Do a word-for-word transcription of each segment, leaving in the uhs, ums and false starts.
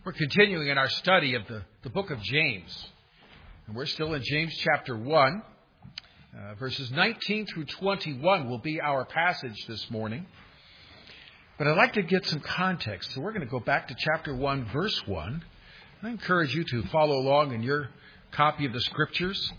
We're continuing in our study of the, the book of James. And we're still in James chapter one. Uh, verses nineteen through twenty-one will be our passage this morning. But I'd like to get some context. So we're going to go back to chapter one, verse one. I encourage you to follow along in your copy of the Scriptures.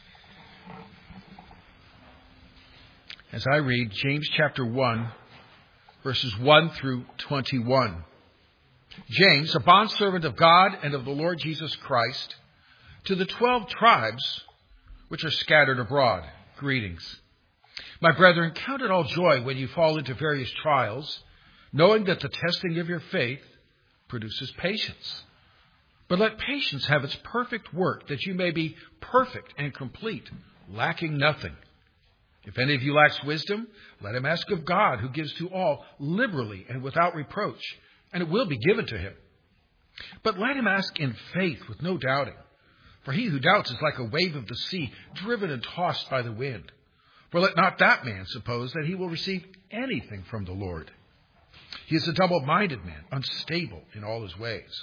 As I read James chapter one, verses one through twenty-one. James, a bondservant of God and of the Lord Jesus Christ, to the twelve tribes which are scattered abroad, greetings. My brethren, count it all joy when you fall into various trials, knowing that the testing of your faith produces patience. But let patience have its perfect work, that you may be perfect and complete, lacking nothing. If any of you lacks wisdom, let him ask of God, who gives to all liberally and without reproach, and it will be given to him. But let him ask in faith with no doubting. For he who doubts is like a wave of the sea, driven and tossed by the wind. For let not that man suppose that he will receive anything from the Lord. He is a double-minded man, unstable in all his ways.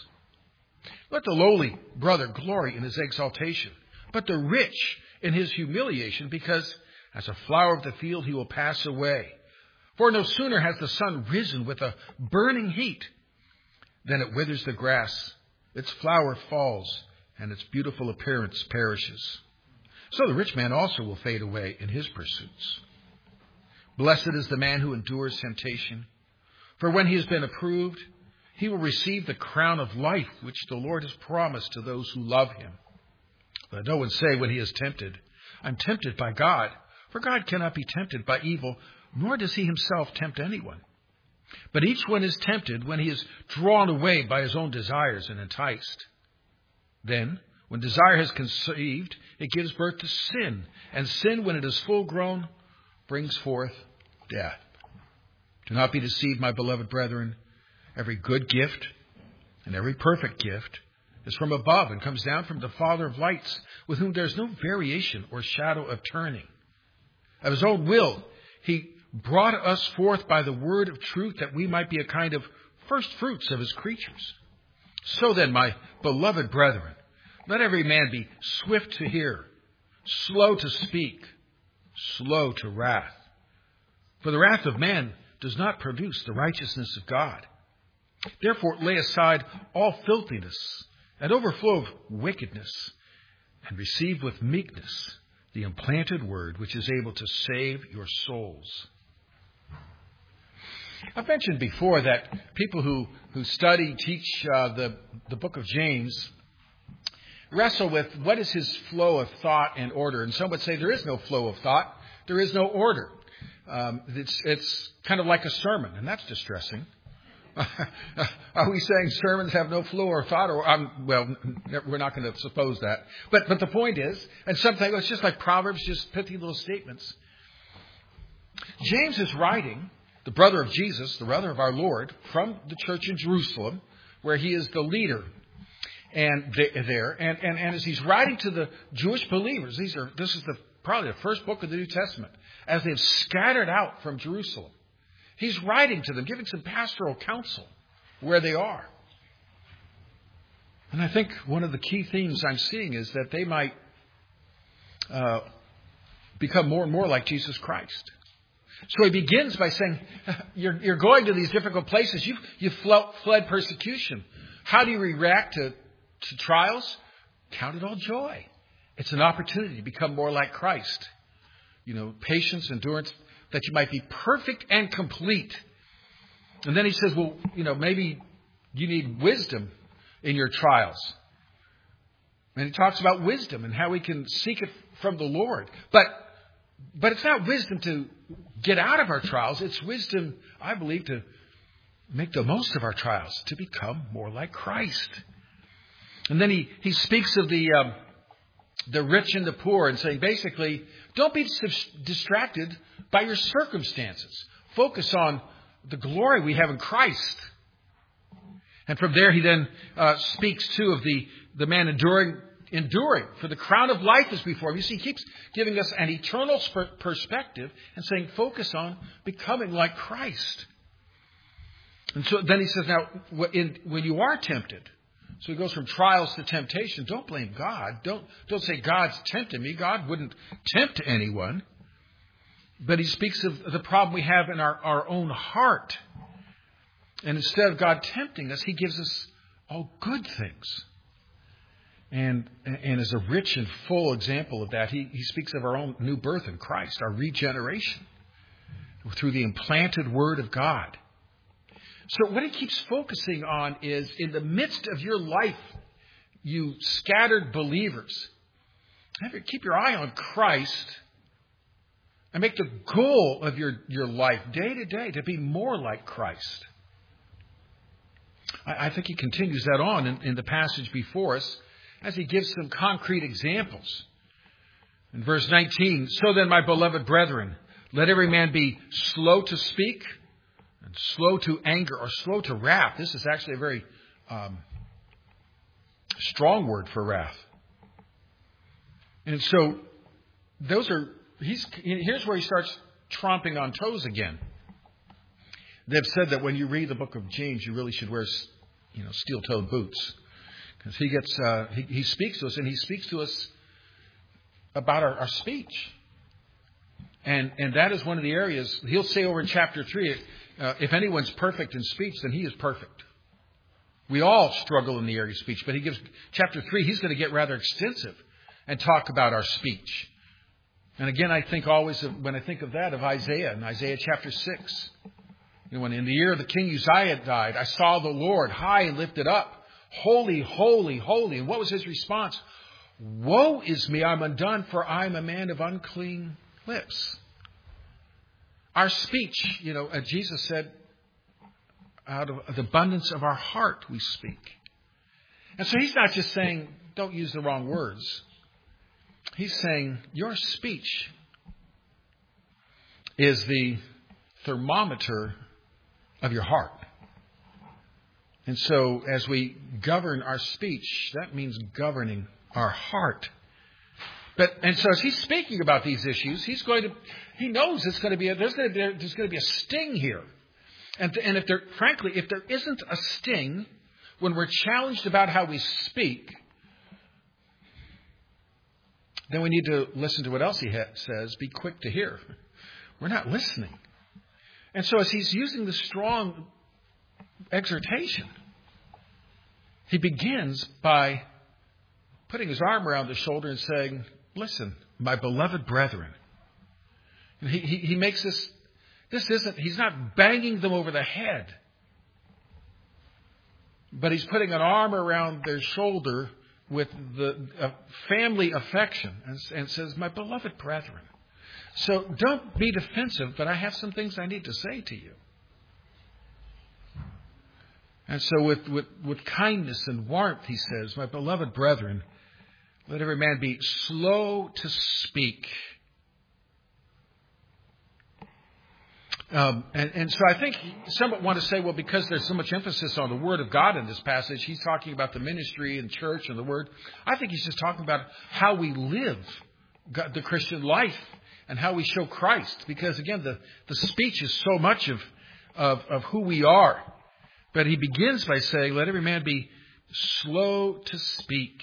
Let the lowly brother glory in his exaltation, but the rich in his humiliation, because as a flower of the field he will pass away. For no sooner has the sun risen with a burning heat than it withers the grass, its flower falls, and its beautiful appearance perishes. So the rich man also will fade away in his pursuits. Blessed is the man who endures temptation, for when he has been approved, he will receive the crown of life which the Lord has promised to those who love him. Let no one say when he is tempted, I'm tempted by God, for God cannot be tempted by evil, nor does he himself tempt anyone. But each one is tempted when he is drawn away by his own desires and enticed. Then, when desire has conceived, it gives birth to sin. And sin, when it is full grown, brings forth death. Do not be deceived, my beloved brethren. Every good gift and every perfect gift is from above and comes down from the Father of lights, with whom there is no variation or shadow of turning. Of his own will, he brought us forth by the word of truth, that we might be a kind of first fruits of his creatures. So then, my beloved brethren, let every man be swift to hear, slow to speak, slow to wrath. For the wrath of man does not produce the righteousness of God. Therefore lay aside all filthiness and overflow of wickedness, and receive with meekness the implanted word, which is able to save your souls. I've mentioned before that people who, who study, teach uh, the, the book of James wrestle with what is his flow of thought and order. And some would say there is no flow of thought. There is no order. Um, it's, it's kind of like a sermon, and that's distressing. Are we saying sermons have no flow or thought? Or um, well, we're not going to suppose that. But but the point is, and sometimes it's just like Proverbs, just pithy little statements. James is writing, the brother of Jesus, the brother of our Lord, from the church in Jerusalem, where he is the leader, and there, and and, and as he's writing to the Jewish believers, these are this is the probably the first book of the New Testament, as they've scattered out from Jerusalem. He's writing to them, giving some pastoral counsel where they are. And I think one of the key themes I'm seeing is that they might uh, become more and more like Jesus Christ. So he begins by saying, you're, you're going to these difficult places. You've, you've fled persecution. How do you react to, to trials? Count it all joy. It's an opportunity to become more like Christ. You know, patience, endurance, that you might be perfect and complete. And then he says, well, you know, maybe you need wisdom in your trials. And he talks about wisdom and how we can seek it from the Lord. But but it's not wisdom to get out of our trials. It's wisdom, I believe, to make the most of our trials, to become more like Christ. And then he, he speaks of the um, the rich and the poor and saying, basically, don't be distracted by your circumstances. Focus on the glory we have in Christ. And from there he then uh, speaks too of the, the man enduring, enduring for the crown of life is before him. You see, he keeps giving us an eternal perspective and saying, focus on becoming like Christ. And so then he says, now, when you are tempted, So he goes from trials to temptation. Don't blame God. Don't, don't say God's tempting me. God wouldn't tempt anyone. But he speaks of the problem we have in our, our own heart. And instead of God tempting us, he gives us all good things. And, and as a rich and full example of that, he, he speaks of our own new birth in Christ, our regeneration through the implanted Word of God. So what he keeps focusing on is, in the midst of your life, you scattered believers, keep your eye on Christ and make the goal of your, your life day to day to be more like Christ. I, I think he continues that on in, in the passage before us as he gives some concrete examples. In verse nineteen, so then, my beloved brethren, let every man be slow to speak, and slow to anger, or slow to wrath. This is actually a very um, strong word for wrath. And so those are, he's, here's where he starts tromping on toes again. They've said that when you read the book of James, you really should wear, you know, steel-toed boots. Because he gets, uh, he, he speaks to us, and he speaks to us about our, our speech. And, and that is one of the areas, he'll say over in chapter three, Uh, if anyone's perfect in speech, then he is perfect. We all struggle in the area of speech, but he gives chapter three, he's going to get rather extensive and talk about our speech. And again, I think always of, when I think of that, of Isaiah, in Isaiah chapter six. You know, when in the year of the king Uzziah died, I saw the Lord high and lifted up, holy, holy, holy. And what was his response? Woe is me, I'm undone, for I am a man of unclean lips. Our speech, you know, uh, Jesus said, out of the abundance of our heart we speak. And so he's not just saying, don't use the wrong words. He's saying, your speech is the thermometer of your heart. And so as we govern our speech, that means governing our heart. But, and so as he's speaking about these issues, he's going to, he knows it's going to be, a, there's going to be, a, there's going to be a sting here. And, and if there, frankly, if there isn't a sting when we're challenged about how we speak, then we need to listen to what else he ha- says, be quick to hear. We're not listening. And so as he's using the strong exhortation, he begins by putting his arm around the shoulder and saying, listen, my beloved brethren. He, he, he makes this, this isn't, he's not banging them over the head, but he's putting an arm around their shoulder with the uh, family affection and, and says, my beloved brethren. So don't be defensive, but I have some things I need to say to you. And so with, with, with kindness and warmth, he says, my beloved brethren, let every man be slow to speak. Um, and, and so I think some want to say, well, because there's so much emphasis on the Word of God in this passage, he's talking about the ministry and church and the Word. I think he's just talking about how we live God, the Christian life and how we show Christ. Because, again, the, the speech is so much of, of, of who we are. But he begins by saying, let every man be slow to speak.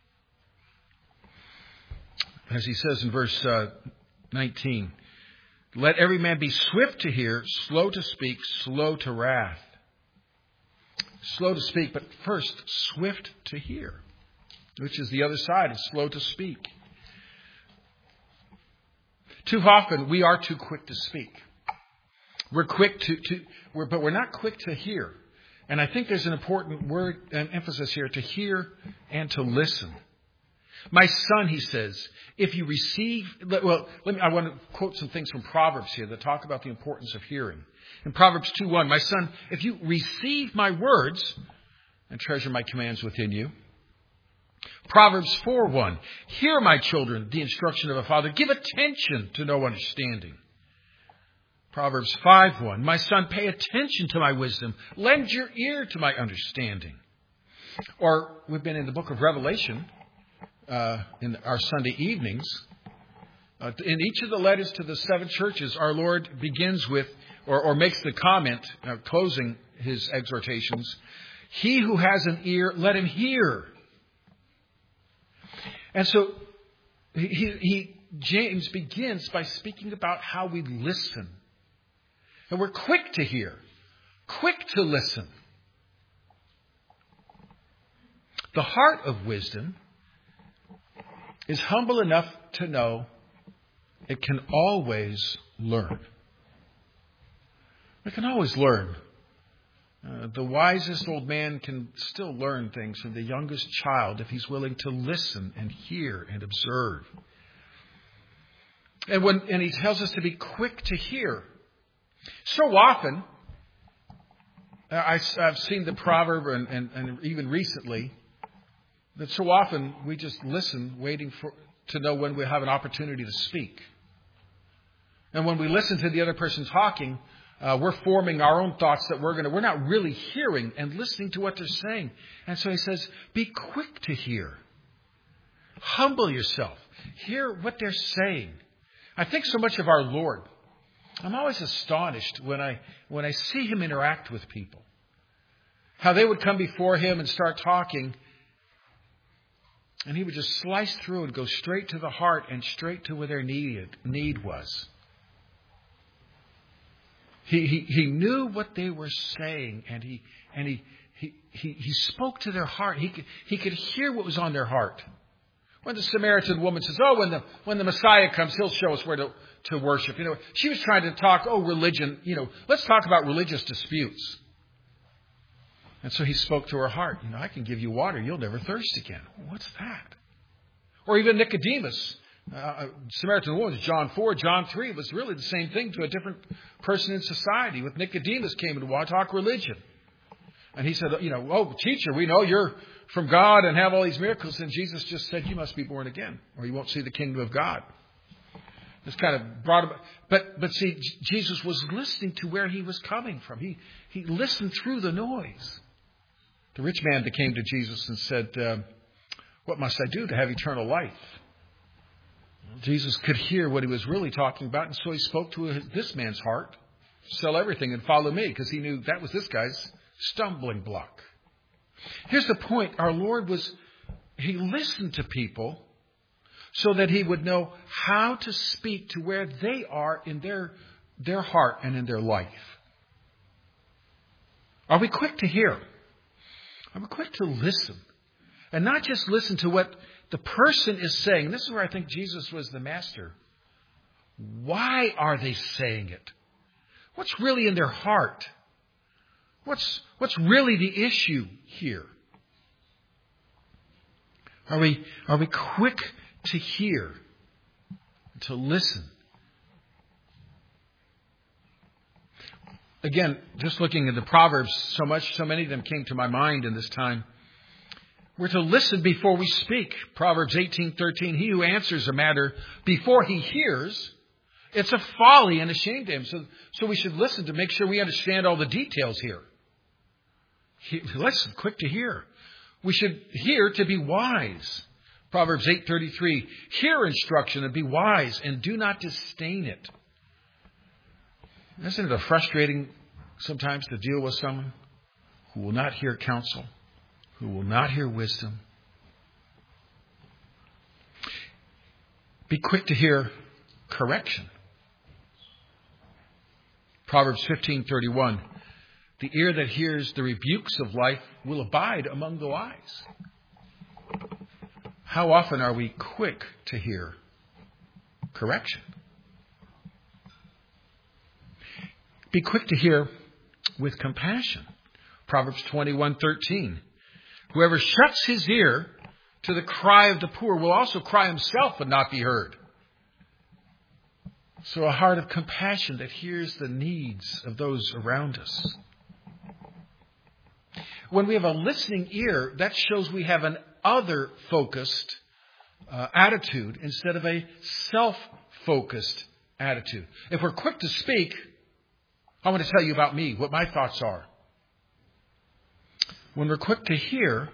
As he says in verse uh, nineteen, let every man be swift to hear, slow to speak, slow to wrath. Slow to speak, but first, swift to hear, which is the other side, is slow to speak. Too often, we are too quick to speak. We're quick to, to we're, but we're not quick to hear. And I think there's an important word and emphasis here, to hear and to listen. My son, he says, if you receive, well, let me, I want to quote some things from Proverbs here that talk about the importance of hearing. In Proverbs two one, my son, if you receive my words and treasure my commands within you. Proverbs four one, hear, my children, the instruction of a father. Give attention to know understanding. Proverbs five one, my son, pay attention to my wisdom. Lend your ear to my understanding. Or we've been in the book of Revelation uh, in our Sunday evenings. Uh, in each of the letters to the seven churches, our Lord begins with, or, or makes the comment, uh, closing his exhortations, He who has an ear, let him hear. And so he, he James begins by speaking about how we listen. And we're quick to hear, quick to listen. The heart of wisdom is humble enough to know it can always learn. It can always learn. Uh, the wisest old man can still learn things from the youngest child if he's willing to listen and hear and observe. And when and he tells us to be quick to hear. So often, I, I've seen the proverb, and, and, and even recently, that so often we just listen, waiting for to know when we have an opportunity to speak. And when we listen to the other person talking, uh, we're forming our own thoughts that we're going to. We're not really hearing and listening to what they're saying. And so he says, be quick to hear. Humble yourself. Hear what they're saying. I think so much of our Lord. I'm always astonished when I when I see him interact with people. How they would come before him and start talking, and he would just slice through and go straight to the heart and straight to where their need, need was. He, he he knew what they were saying, and he and he he he, he spoke to their heart. He could, he could hear what was on their heart. When the Samaritan woman says, "Oh, when the when the Messiah comes, he'll show us where to, to worship." You know, she was trying to talk, oh, religion. You know, let's talk about religious disputes. And so he spoke to her heart. You know, I can give you water, you'll never thirst again. What's that? Or even Nicodemus, uh, Samaritan woman, John four, John three, was really the same thing to a different person in society. With Nicodemus came and wanted to talk religion. And he said, you know, oh, teacher, we know you're from God and have all these miracles. And Jesus just said, you must be born again, or you won't see the kingdom of God. This kind of brought about, but but see, Jesus was listening to where he was coming from. He he listened through the noise. The rich man that came to Jesus and said, uh, what must I do to have eternal life? Jesus could hear what he was really talking about, and so he spoke to this man's heart. Sell everything and follow me, because he knew that was this guy's stumbling block. Here's the point. Our Lord was, he listened to people so that he would know how to speak to where they are in their, their heart and in their life. Are we quick to hear? Are we quick to listen? And not just listen to what the person is saying. This is where I think Jesus was the master. Why are they saying it? What's really in their heart? What's, what's really the issue here? Are we, are we quick to hear, to listen? Again, just looking at the Proverbs, so much, so many of them came to my mind in this time. We're to listen before we speak. Proverbs eighteen thirteen, he who answers a matter before he hears, it's a folly and a shame to him. So, so we should listen to make sure we understand all the details here. He, listen, quick to hear. We should hear to be wise. Proverbs eight thirty-three, hear instruction and be wise and do not disdain it. Isn't it frustrating sometimes to deal with someone who will not hear counsel, who will not hear wisdom? Be quick to hear correction. Proverbs fifteen thirty-one, the ear that hears the rebukes of life will abide among the wise. How often are we quick to hear correction? Be quick to hear with compassion. Proverbs twenty-one thirteen. Whoever shuts his ear to the cry of the poor will also cry himself and not be heard. So a heart of compassion that hears the needs of those around us. When we have a listening ear, that shows we have an other-focused uh, attitude instead of a self-focused attitude. If we're quick to speak, I want to tell you about me, what my thoughts are. When we're quick to hear,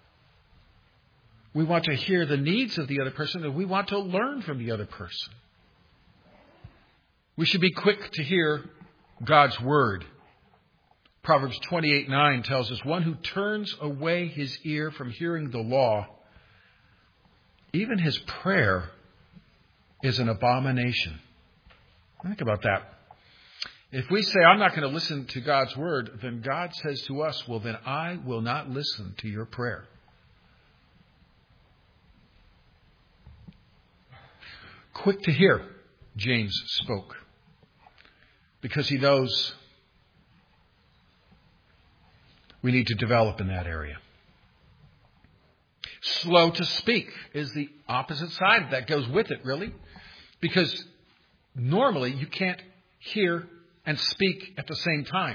we want to hear the needs of the other person, and we want to learn from the other person. We should be quick to hear God's word. Proverbs twenty-eight nine tells us, one who turns away his ear from hearing the law, even his prayer is an abomination. Think about that. If we say, I'm not going to listen to God's word, then God says to us, well, then I will not listen to your prayer. Quick to hear, James spoke, because he knows we need to develop in that area. Slow to speak is the opposite side that goes with it, really, because normally you can't hear and speak at the same time.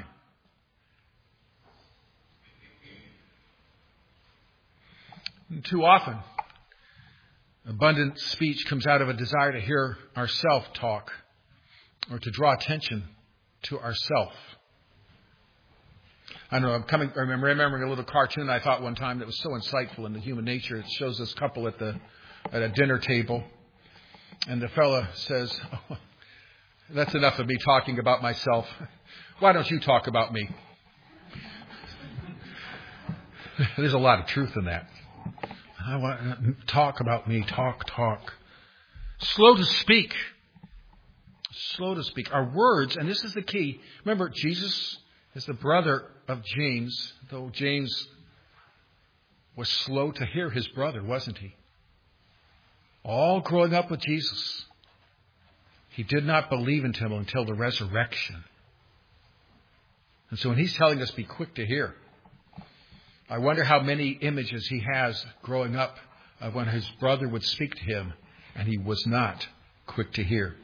And too often, abundant speech comes out of a desire to hear ourself talk or to draw attention to ourself. I don't know, I'm coming, I remember remembering a little cartoon I thought one time that was so insightful in the human nature. It shows this couple at the at a dinner table, and the fella says, oh, that's enough of me talking about myself. Why don't you talk about me? There's a lot of truth in that. I want talk about me, talk, talk. Slow to speak. Slow to speak. Our words, and this is the key. Remember, Jesus is the brother of James, though James was slow to hear his brother, wasn't he? All growing up with Jesus, he did not believe in him until the resurrection. And so when he's telling us be quick to hear, I wonder how many images he has growing up of when his brother would speak to him and he was not quick to hear.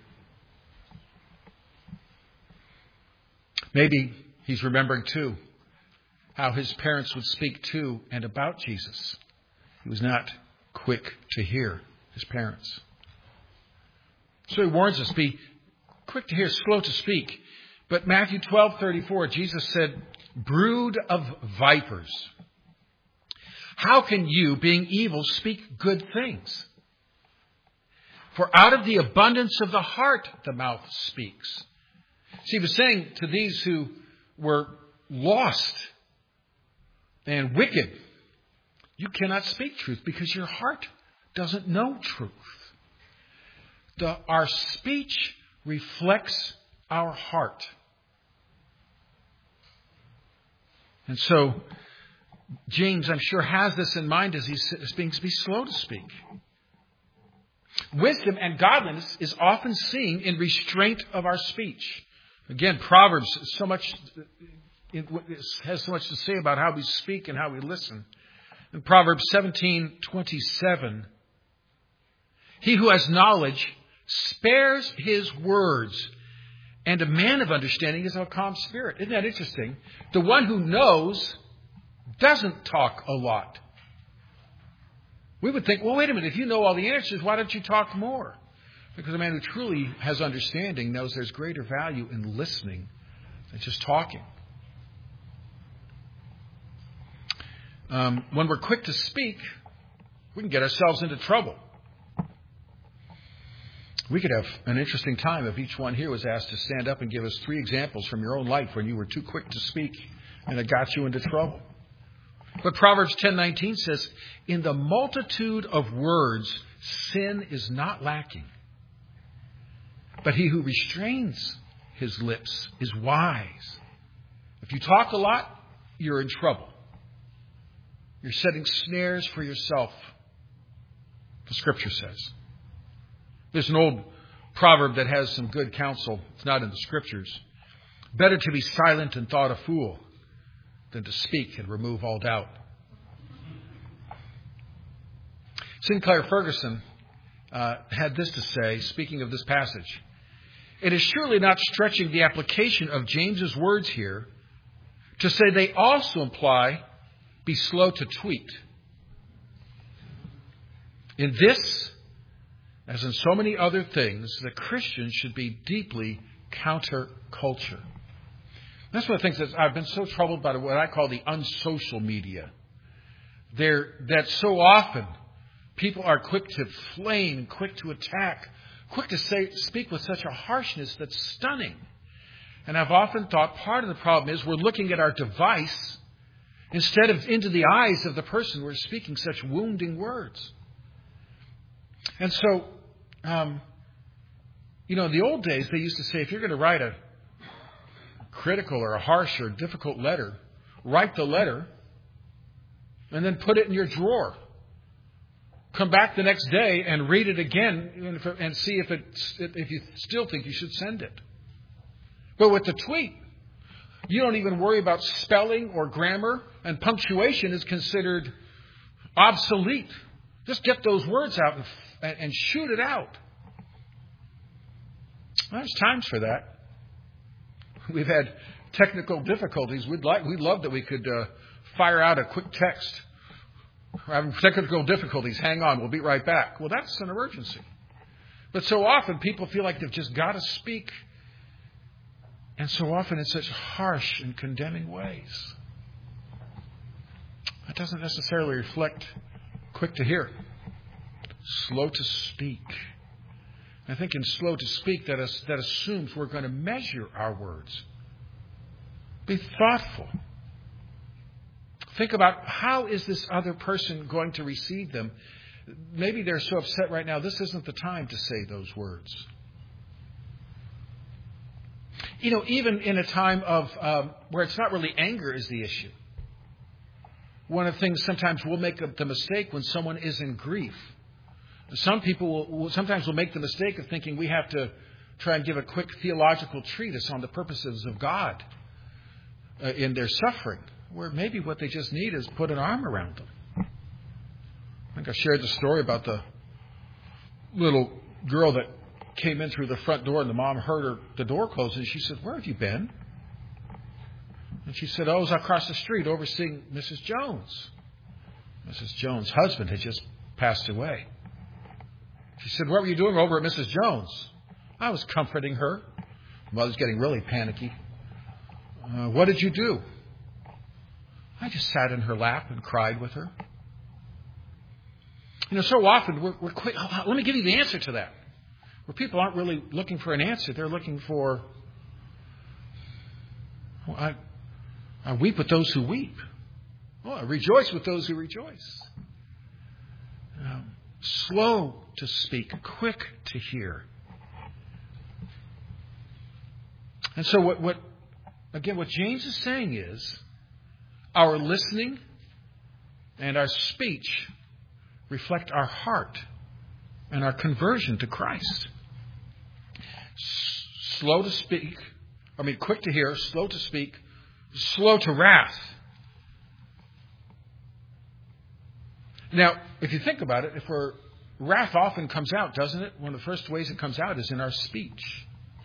Maybe he's remembering too how his parents would speak to and about Jesus. He was not quick to hear his parents. So he warns us, be quick to hear, slow to speak. But Matthew twelve thirty-four, Jesus said, brood of vipers, how can you, being evil, speak good things? For out of the abundance of the heart, the mouth speaks. See, he was saying to these who were lost and wicked, you cannot speak truth because your heart doesn't know truth. The, our speech reflects our heart. And so, James, I'm sure, has this in mind as he's being be slow to speak. Wisdom and godliness is often seen in restraint of our speech. Again, Proverbs so much it has so much to say about how we speak and how we listen. In Proverbs seventeen twenty-seven, he who has knowledge spares his words, and a man of understanding is of a calm spirit. Isn't that interesting? The one who knows doesn't talk a lot. We would think, well, wait a minute, if you know all the answers, why don't you talk more? Because a man who truly has understanding knows there's greater value in listening than just talking. Um, when we're quick to speak, we can get ourselves into trouble. We could have an interesting time if each one here was asked to stand up and give us three examples from your own life when you were too quick to speak and it got you into trouble. But Proverbs ten nineteen says, in the multitude of words, sin is not lacking. But he who restrains his lips is wise. If you talk a lot, you're in trouble. You're setting snares for yourself, the Scripture says. There's an old proverb that has some good counsel. It's not in the Scriptures. Better to be silent and thought a fool than to speak and remove all doubt. Sinclair Ferguson uh, had this to say, speaking of this passage. It is surely not stretching the application of James's words here to say they also imply be slow to tweet. In this, as in so many other things, the Christian should be deeply counterculture. That's one of the things that I've been so troubled by, what I call the unsocial media. They're, that so often people are quick to flame, quick to attack, quick to say, speak with such a harshness that's stunning. And I've often thought part of the problem is we're looking at our device instead of into the eyes of the person we're speaking such wounding words. And so, um, you know, in the old days, they used to say, if you're going to write a critical or a harsh or difficult letter, write the letter and then put it in your drawer. Come back the next day and read it again and see if it, if you still think you should send it. But with the tweet, you don't even worry about spelling or grammar, and punctuation is considered obsolete. Just get those words out and, and shoot it out. Well, there's times for that. We've had technical difficulties. We'd like, we'd love that we could uh, fire out a quick text. We're having technical difficulties. Hang on, we'll be right back. Well, that's an emergency. But so often people feel like they've just got to speak. And so often in such harsh and condemning ways. That doesn't necessarily reflect quick to hear. Slow to speak. I think in slow to speak, that, is, that assumes we're going to measure our words. Be thoughtful. Think about how is this other person going to receive them. Maybe they're so upset right now, this isn't the time to say those words. You know, even in a time of um, where it's not really anger is the issue. One of the things sometimes we'll make the mistake when someone is in grief. Some people will, will sometimes will make the mistake of thinking we have to try and give a quick theological treatise on the purposes of God uh, in their suffering, where maybe what they just need is put an arm around them. I think I shared the story about the little girl that came in through the front door and the mom heard her the door close and she said, "Where have you been?" And she said, "Oh, I was across the street overseeing Missus Jones." Missus Jones' husband had just passed away. She said, "What were you doing over at Missus Jones?" "I was comforting her." Mother's getting really panicky. Uh, "what did you do?" "I just sat in her lap and cried with her." You know, so often we're, we're quick. Oh, let me give you the answer to that. Where people aren't really looking for an answer. They're looking for, oh, I, I weep with those who weep. Oh, I rejoice with those who rejoice. Um, slow to speak, quick to hear. And so what, what, again, what James is saying is our listening and our speech reflect our heart and our conversion to Christ. S- slow to speak, I mean, quick to hear, slow to speak, slow to wrath. Now, if you think about it, if we're, wrath often comes out, doesn't it? One of the first ways it comes out is in our speech.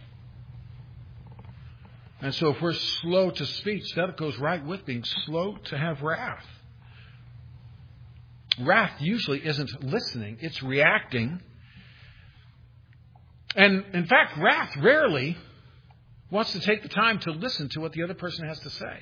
And so if we're slow to speech, that goes right with being slow to have wrath. Wrath usually isn't listening, it's reacting. And in fact, wrath rarely wants to take the time to listen to what the other person has to say.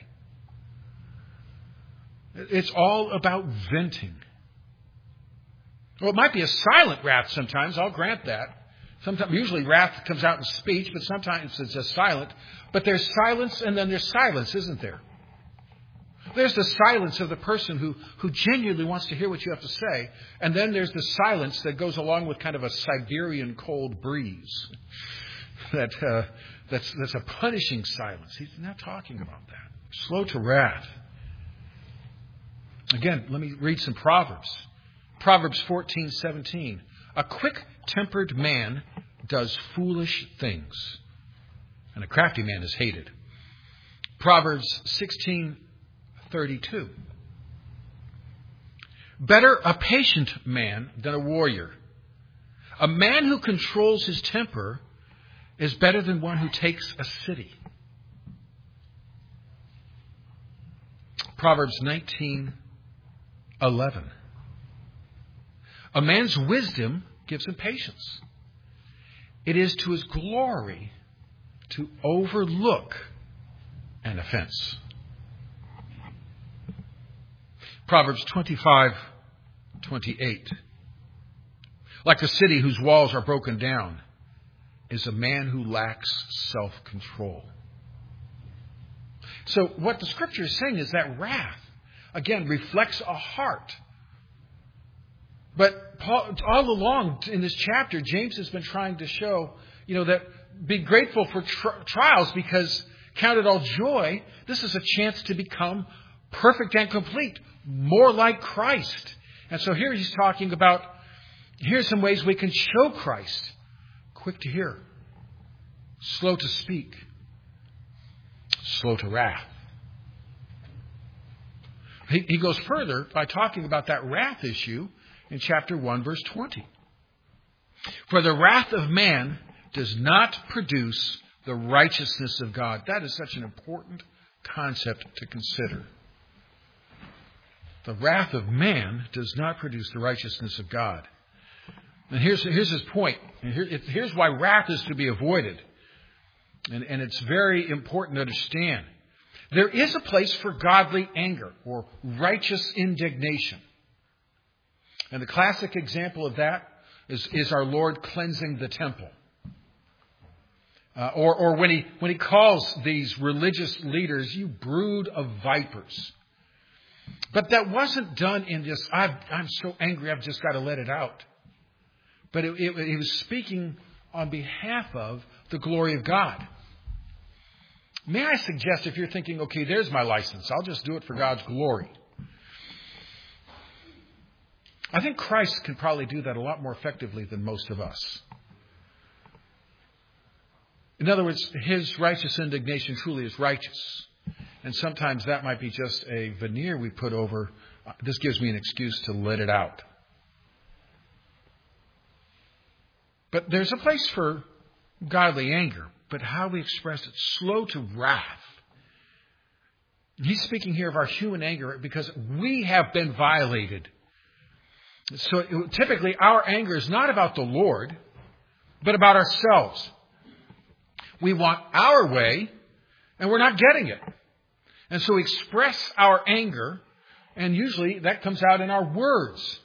It's all about venting. Well, it might be a silent wrath sometimes, I'll grant that. Sometimes, usually wrath comes out in speech, but sometimes it's just silent. But there's silence and then there's silence, isn't there? There's the silence of the person who, who genuinely wants to hear what you have to say. And then there's the silence that goes along with kind of a Siberian cold breeze. That uh, that's, that's a punishing silence. He's not talking about that. Slow to wrath. Again, let me read some Proverbs. Proverbs fourteen seventeen. A quick-tempered man does foolish things, and a crafty man is hated. Proverbs sixteen thirty-two. Better a patient man than a warrior. A man who controls his temper is better than one who takes a city. Proverbs nineteen eleven. A man's wisdom gives him patience. It is to his glory to overlook an offense. Proverbs twenty-five twenty-eight. Like a city whose walls are broken down is a man who lacks self-control. So what the Scripture is saying is that wrath, again, reflects a heart. But Paul, all along in this chapter, James has been trying to show, you know, that be grateful for tri- trials because count it all joy. This is a chance to become perfect and complete, more like Christ. And so here he's talking about, here's some ways we can show Christ. Quick to hear, slow to speak, slow to wrath. He, he goes further by talking about that wrath issue in chapter one, verse twenty. For the wrath of man does not produce the righteousness of God. That is such an important concept to consider. The wrath of man does not produce the righteousness of God. And here's, here's his point. And here, it, here's why wrath is to be avoided. And, and it's very important to understand. There is a place for godly anger or righteous indignation. And the classic example of that is, is our Lord cleansing the temple. Uh, or or when he when he calls these religious leaders, you brood of vipers. But that wasn't done in just, I've, I'm so angry, I've just got to let it out. But it, it, he was speaking on behalf of the glory of God. May I suggest, if you're thinking, okay, there's my license, I'll just do it for God's glory. I think Christ can probably do that a lot more effectively than most of us. In other words, his righteous indignation truly is righteous. And sometimes that might be just a veneer we put over, this gives me an excuse to let it out. But there's a place for godly anger, but how we express it, slow to wrath. He's speaking here of our human anger because we have been violated. So it, typically our anger is not about the Lord, but about ourselves. We want our way, and we're not getting it. And so we express our anger, and usually that comes out in our words.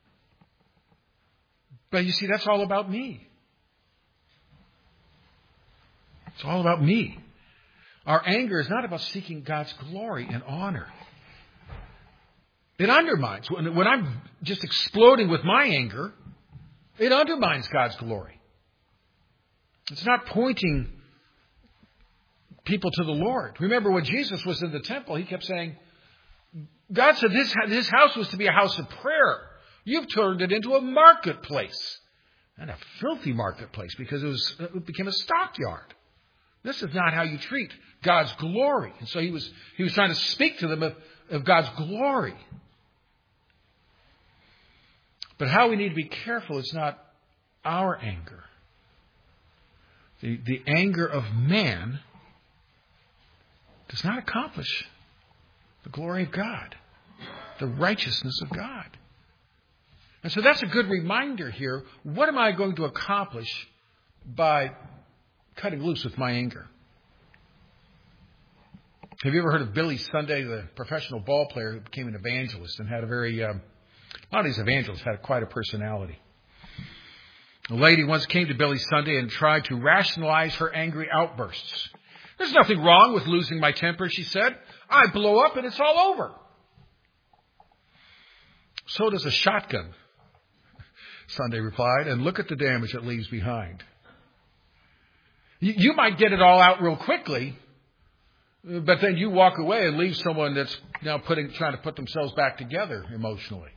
But you see, that's all about me. It's all about me. Our anger is not about seeking God's glory and honor. It undermines. When, when I'm just exploding with my anger, it undermines God's glory. It's not pointing people to the Lord. Remember when Jesus was in the temple, he kept saying, God said this, this house was to be a house of prayer. You've turned it into a marketplace. And a filthy marketplace because it, was, it became a stockyard. This is not how you treat God's glory. And so he was, he was trying to speak to them of, of God's glory. But how we need to be careful is not our anger. The, the anger of man does not accomplish the glory of God, the righteousness of God. And so that's a good reminder here. What am I going to accomplish by cutting loose with my anger? Have you ever heard of Billy Sunday, the professional ball player who became an evangelist and had a very, um, a lot of these evangelists had quite a personality. A lady once came to Billy Sunday and tried to rationalize her angry outbursts. There's nothing wrong with losing my temper, she said. I blow up and it's all over. So does a shotgun, Sunday replied, and look at the damage it leaves behind. You, you might get it all out real quickly, but then you walk away and leave someone that's now putting, trying to put themselves back together emotionally.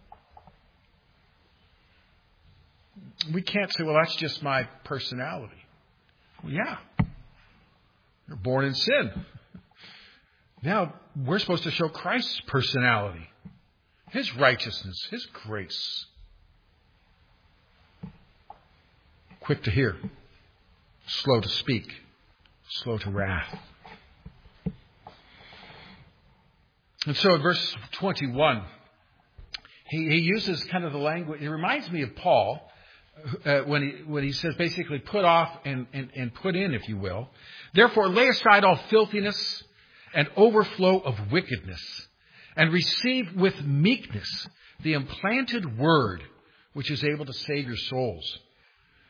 We can't say, well, that's just my personality. Well, yeah. You're born in sin. Now, we're supposed to show Christ's personality, his righteousness, his grace. Quick to hear, slow to speak, slow to wrath. And so in verse twenty-one, he, he uses kind of the language. It reminds me of Paul uh, when he when he says basically put off and, and, and put in, if you will. Therefore, lay aside all filthiness and overflow of wickedness, and receive with meekness the implanted word which is able to save your souls.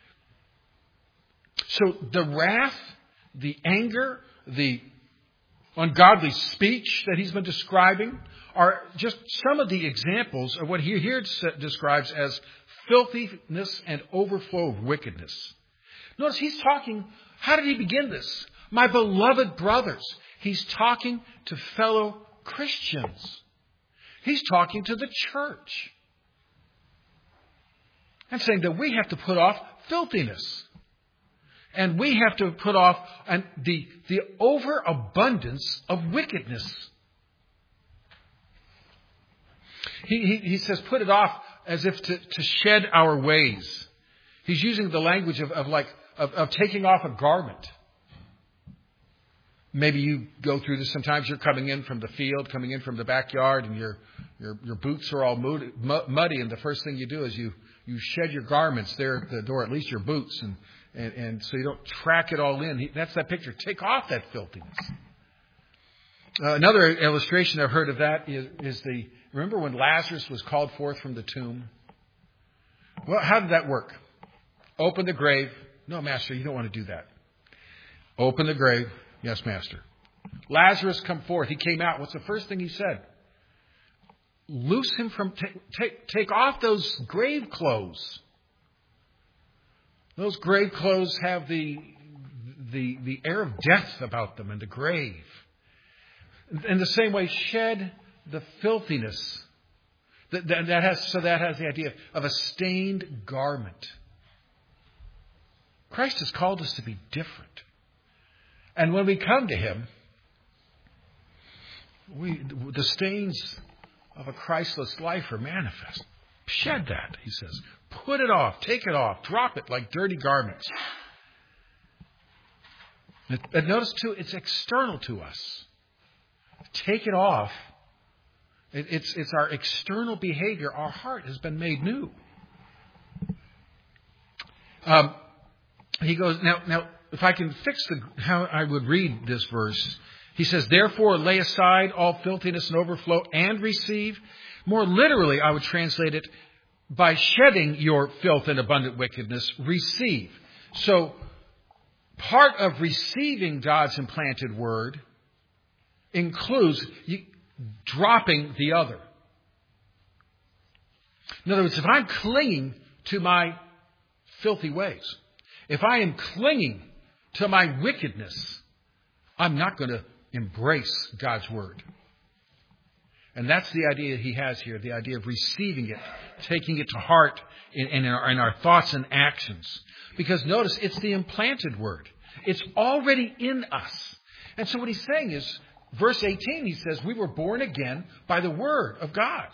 So the wrath, the anger, the ungodly speech that he's been describing are just some of the examples of what he here describes as filthiness and overflow of wickedness. Notice he's talking, how did he begin this? My beloved brothers. He's talking to fellow Christians. He's talking to the church. And saying that we have to put off filthiness. And we have to put off and the, the overabundance of wickedness. He, he, he says put it off as if to, to shed our ways. He's using the language of, of like of, of taking off a garment. Maybe you go through this sometimes. You're coming in from the field, coming in from the backyard, and your your, your boots are all muddy, muddy. And the first thing you do is you, you shed your garments there at the door, at least your boots, and And, and so you don't track it all in. He, that's that picture. Take off that filthiness. Uh, another illustration I've heard of that is, is the, remember when Lazarus was called forth from the tomb? Well, how did that work? Open the grave. No, Master, you don't want to do that. Open the grave. Yes, Master. Lazarus, come forth. He came out. What's the first thing he said? Loose him from, take, take, take off those grave clothes. Those grave clothes have the, the, the air of death about them and the grave. In the same way, shed the filthiness. That, that, that has, so that has the idea of a stained garment. Christ has called us to be different. And when we come to Him, we, the stains of a Christless life are manifest. Shed that, he says. Put it off. Take it off. Drop it like dirty garments. And notice, too, it's external to us. Take it off. It's, it's our external behavior. Our heart has been made new. Um, he goes, now, now, if I can fix the, how I would read this verse, he says, therefore, lay aside all filthiness and overflow and receive. More literally, I would translate it, by shedding your filth and abundant wickedness, receive. So, part of receiving God's implanted word includes dropping the other. In other words, if I'm clinging to my filthy ways, if I am clinging to my wickedness, I'm not going to embrace God's word. And that's the idea he has here, the idea of receiving it, taking it to heart in, in, our, in our thoughts and actions. Because notice, it's the implanted word. It's already in us. And so what he's saying is, verse eighteen, he says, we were born again by the word of God.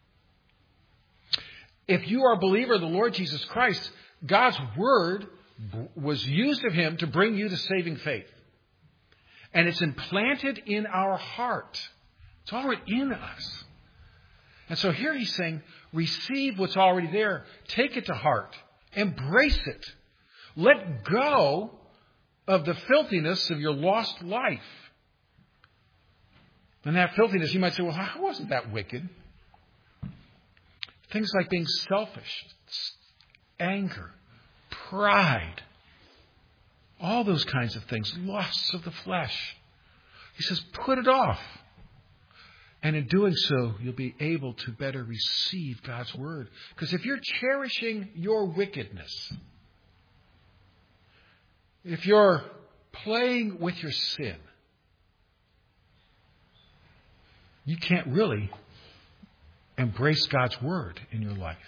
If you are a believer of the Lord Jesus Christ, God's word was used of him to bring you to saving faith. And it's implanted in our heart. It's already in us. And so here he's saying, receive what's already there. Take it to heart. Embrace it. Let go of the filthiness of your lost life. And that filthiness, you might say, well, how wasn't that wicked? Things like being selfish, anger, pride, all those kinds of things, lusts of the flesh. He says, put it off. And in doing so, you'll be able to better receive God's word. Because if you're cherishing your wickedness, if you're playing with your sin, you can't really embrace God's word in your life.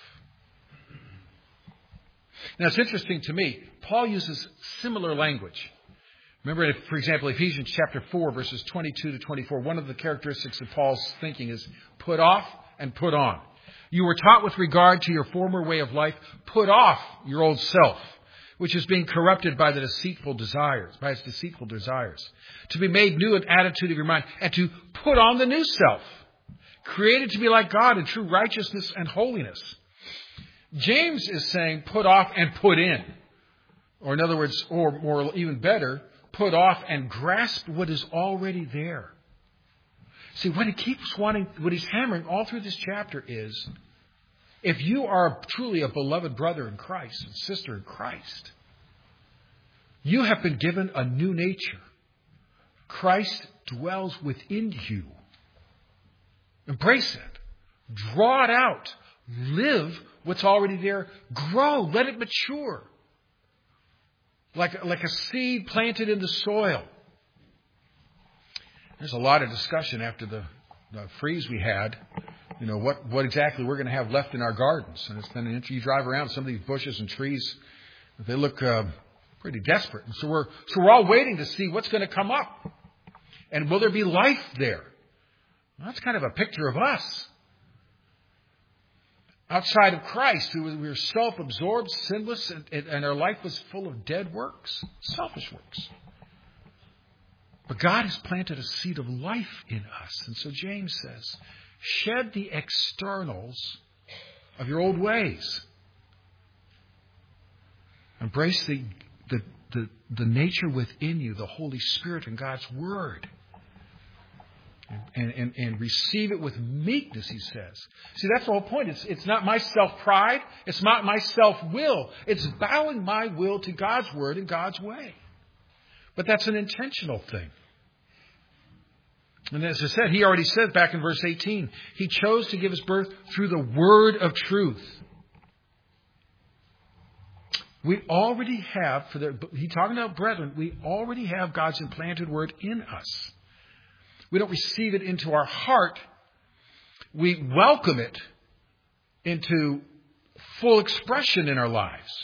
Now, it's interesting to me, Paul uses similar language. Remember, for example, Ephesians chapter four, verses twenty-two to twenty-four, one of the characteristics of Paul's thinking is put off and put on. You were taught with regard to your former way of life, put off your old self, which is being corrupted by the deceitful desires, by its deceitful desires, to be made new in attitude of your mind, and to put on the new self, created to be like God in true righteousness and holiness. James is saying put off and put in. Or in other words, or more even better, put off and grasp what is already there. See, what he keeps wanting, what he's hammering all through this chapter is, if you are truly a beloved brother in Christ and sister in Christ, you have been given a new nature, Christ dwells within you. Embrace it. Draw it out. Live what's already there. Grow. Let it mature. Like, like a seed planted in the soil. There's a lot of discussion after the, the freeze we had. You know, what, what exactly we're going to have left in our gardens. And it's been an interesting, you drive around some of these bushes and trees, they look uh, pretty desperate. And so we're, so we're all waiting to see what's going to come up. And will there be life there? Well, that's kind of a picture of us. Outside of Christ, who we were self-absorbed, sinless, and, and our life was full of dead works, selfish works. But God has planted a seed of life in us. And so James says, shed the externals of your old ways. Embrace the, the, the, the nature within you, the Holy Spirit and God's Word. And, and, and receive it with meekness, he says. See, that's the whole point. It's, it's not my self-pride. It's not my self-will. It's bowing my will to God's Word and God's way. But that's an intentional thing. And as I said, he already said back in verse eighteen, he chose to give his birth through the word of truth. We already have, for the, he's talking about brethren, we already have God's implanted word in us. We don't receive it into our heart. We welcome it into full expression in our lives.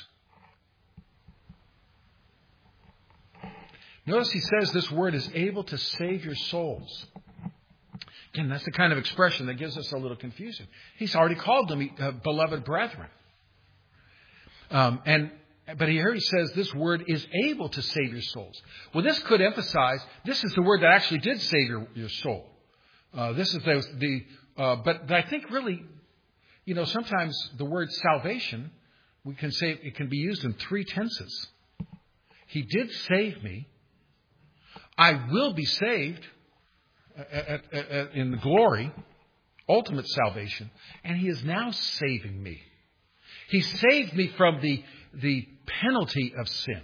Notice he says this word is able to save your souls. Again, that's the kind of expression that gives us a little confusion. He's already called them uh, beloved brethren. Um, and But here he says this word is able to save your souls. Well, this could emphasize, this is the word that actually did save your, your soul. Uh, this is the, the uh, but, but I think really, you know, sometimes the word salvation, we can say it can be used in three tenses. He did save me. I will be saved at, at, at, in the glory, ultimate salvation, and he is now saving me. He saved me from the, the penalty of sin.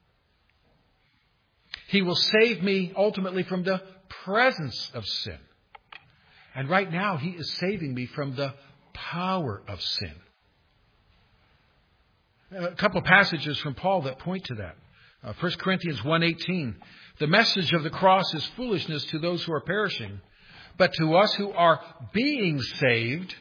He will save me ultimately from the presence of sin. And right now, he is saving me from the power of sin. A couple of passages from Paul that point to that. Uh, First Corinthians one eighteen. The message of the cross is foolishness to those who are perishing, but to us who are being saved,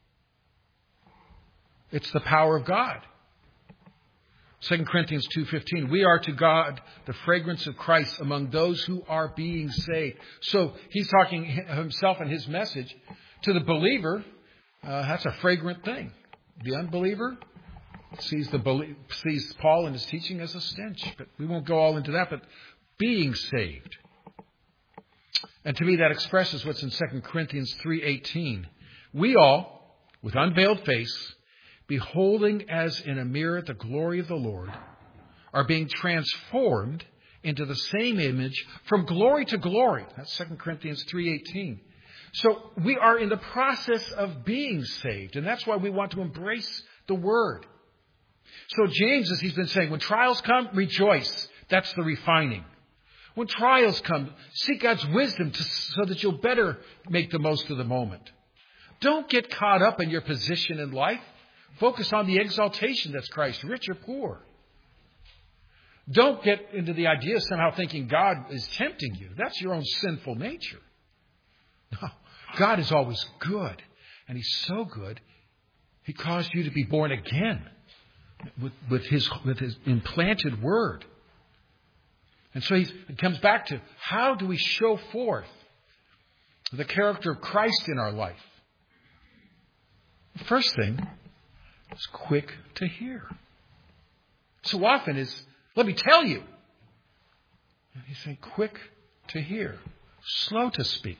it's the power of God. Second Corinthians two fifteen. We are to God the fragrance of Christ among those who are being saved. So he's talking himself and his message to the believer. Uh, that's a fragrant thing. The unbeliever sees the sees Paul and his teaching as a stench. But we won't go all into that. But being saved. And to me that expresses what's in Second Corinthians three eighteen. We all, with unveiled face, beholding as in a mirror the glory of the Lord, are being transformed into the same image from glory to glory. That's Second Corinthians three eighteen. So we are in the process of being saved. And that's why we want to embrace the Word. So James, as he's been saying, when trials come, rejoice. That's the refining. When trials come, seek God's wisdom to, so that you'll better make the most of the moment. Don't get caught up in your position in life. Focus on the exaltation that's Christ, rich or poor. Don't get into the idea of somehow thinking God is tempting you. That's your own sinful nature. No, God is always good. And he's so good, he caused you to be born again with, with, his, with his implanted word. And so he's, it comes back to how do we show forth the character of Christ in our life? The first thing is quick to hear. So often is, let me tell you. He's saying quick to hear, slow to speak,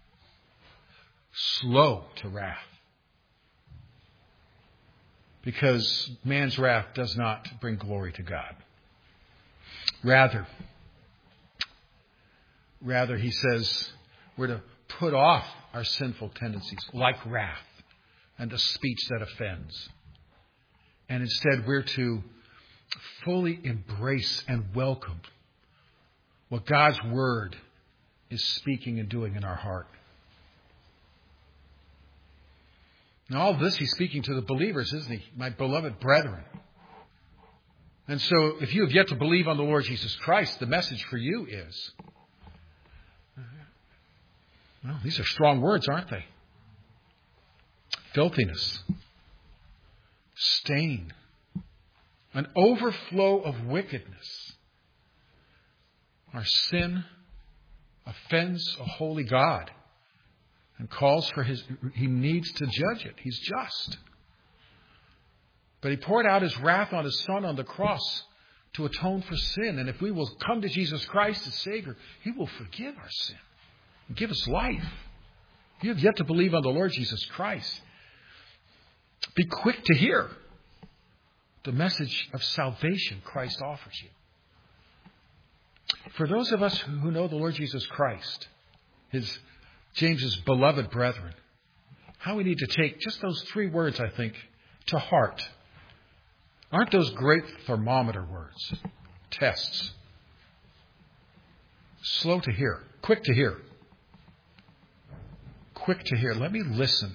slow to wrath. Because man's wrath does not bring glory to God. Rather, rather he says we're to put off our sinful tendencies like wrath and the speech that offends. And instead we're to fully embrace and welcome what God's Word is speaking and doing in our heart. Now, all this he's speaking to the believers, isn't he? My beloved brethren. And so, if you have yet to believe on the Lord Jesus Christ, the message for you is, well, these are strong words, aren't they? Filthiness, stain, an overflow of wickedness. Our sin offends a holy God and calls for his, he needs to judge it. He's just. But he poured out his wrath on his Son on the cross to atone for sin. And if we will come to Jesus Christ as Savior, he will forgive our sin and give us life. You have yet to believe on the Lord Jesus Christ. Be quick to hear the message of salvation Christ offers you. For those of us who know the Lord Jesus Christ, his James's beloved brethren, how we need to take just those three words, I think, to heart. Aren't those great thermometer words? Tests. Slow to hear. Quick to hear. Quick to hear. Let me listen.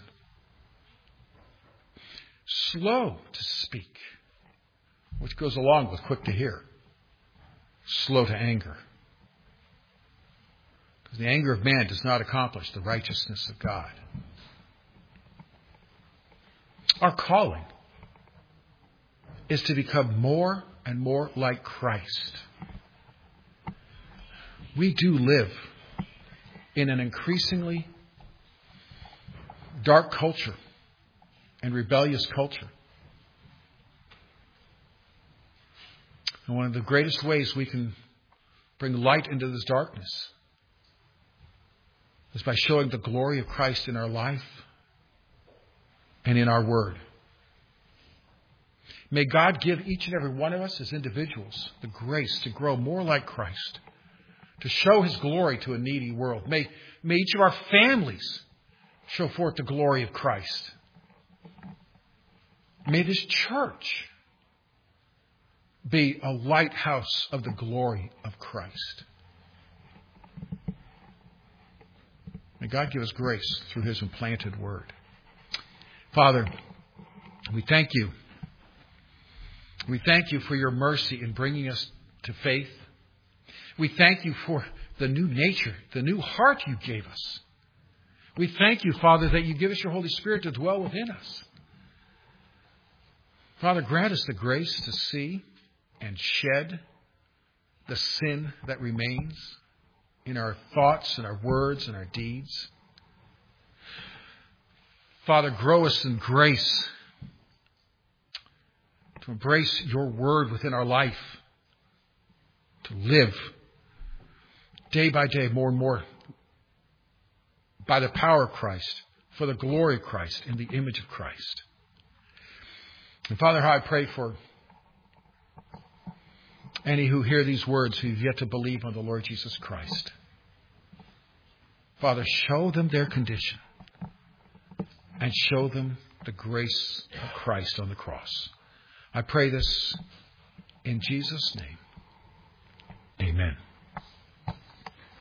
Slow to speak, which goes along with quick to hear. Slow to anger. Because the anger of man does not accomplish the righteousness of God. Our calling is to become more and more like Christ. We do live in an increasingly dark culture and rebellious culture. And one of the greatest ways we can bring light into this darkness is by showing the glory of Christ in our life and in our word. May God give each and every one of us as individuals the grace to grow more like Christ, to show his glory to a needy world. May, may each of our families show forth the glory of Christ. May this church be a lighthouse of the glory of Christ. May God give us grace through his implanted word. Father, we thank you. We thank you for your mercy in bringing us to faith. We thank you for the new nature, the new heart you gave us. We thank you, Father, that you give us your Holy Spirit to dwell within us. Father, grant us the grace to see and shed the sin that remains in our thoughts and our words and our deeds. Father, grow us in grace to embrace your word within our life, to live day by day more and more by the power of Christ, for the glory of Christ, in the image of Christ. And Father, how I pray for any who hear these words who have yet to believe on the Lord Jesus Christ. Father, show them their condition and show them the grace of Christ on the cross. I pray this in Jesus' name. Amen.